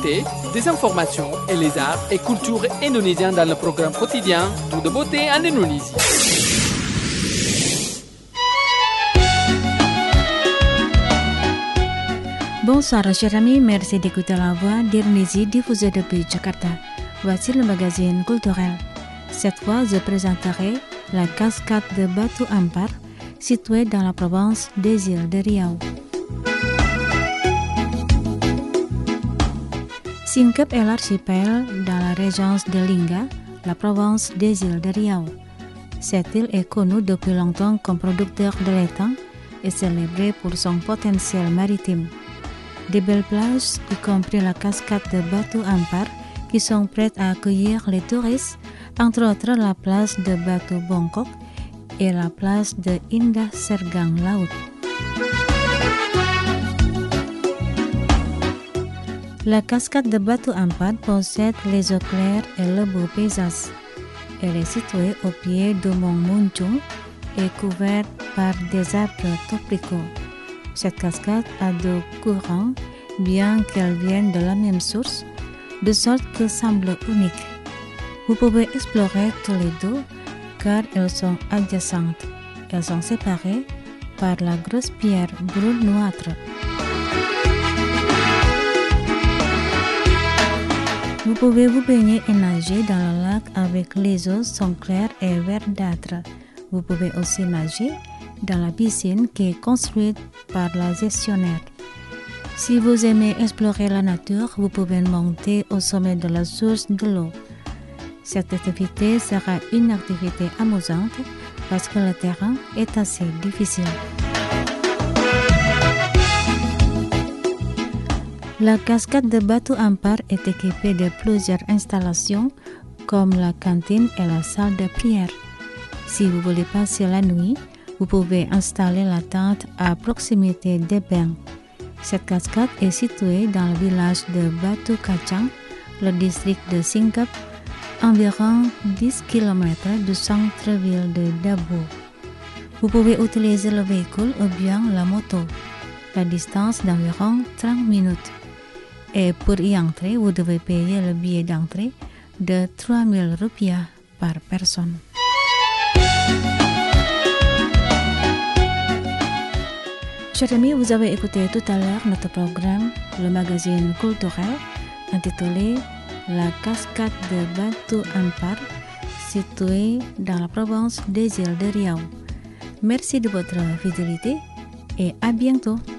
l'actualité, des informations et les arts et cultures indonésiens dans le programme quotidien Tout de beauté en Indonésie. Bonsoir chers amis, merci d'écouter la voix d'Indonésie diffusée depuis Jakarta. Voici le magazine culturel. Cette fois, je présenterai la cascade de Batu Ampar, située dans la province des îles de Riau. Singkep est l'archipel dans la région de Lingga, la province des îles de Riau. Cette île est connue depuis longtemps comme producteur de laiton et célébrée pour son potentiel maritime. Des belles plages, y compris la cascade de Batu Ampar, qui sont prêtes à accueillir les touristes, entre autres la place de Batu Bongkok et la place de Indah Sergang Laut. La cascade de Batu Ampar possède les eaux claires et le beau paysage. Elle est située au pied du mont Munchung et couverte par des arbres tropicaux. Cette cascade a deux courants, bien qu'elles viennent de la même source, de sorte qu'elles semblent uniques. Vous pouvez explorer tous les deux car elles sont adjacentes. Elles sont séparées par la grosse pierre brune noître. Vous pouvez vous baigner et nager dans le lac avec les eaux sont claires et verdâtres. Vous pouvez aussi nager dans la piscine qui est construite par la gestionnaire. Si vous aimez explorer la nature, vous pouvez monter au sommet de la source de l'eau. Cette activité sera une activité amusante parce que le terrain est assez difficile. La cascade de Batu Ampar est équipée de plusieurs installations comme la cantine et la salle de prière. Si vous voulez passer la nuit, vous pouvez installer la tente à proximité des bains. Cette cascade est située dans le village de Batu Kacang, le district de Singkep, environ 10 km du centre-ville de Dabu. Vous pouvez utiliser le véhicule ou bien la moto. La distance d'environ 30 minutes. Et pour y entrer, vous devez payer le billet d'entrée de 3.000 rupiah par personne. Chers amis, vous avez écouté tout à l'heure notre programme, le magazine culturel, intitulé La cascade de Batu Ampar, située dans la province des îles de Riau. Merci de votre fidélité et à bientôt.